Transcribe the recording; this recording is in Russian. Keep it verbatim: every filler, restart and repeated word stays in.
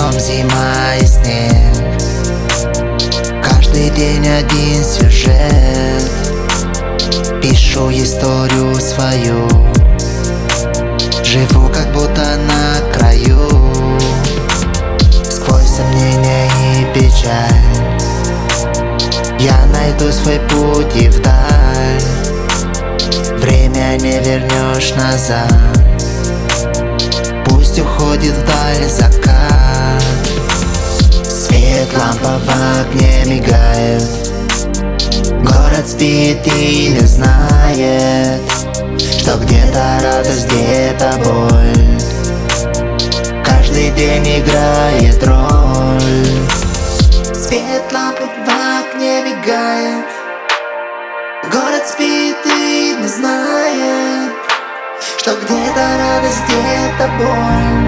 окном зима и снег. Каждый день один сюжет. Пишу историю свою. Живу как будто на краю. Сквозь сомнения и печаль я найду свой путь и вдаль. Время не вернешь назад. Пусть уходит вдаль закат. Свет лампа в окне мигает. Город спит и не знает, что где-то радость, где-то боль. Каждый день играет роль. Свет лампы в окне мигает. Город спит и не знает, что где-то радость, где-то боль.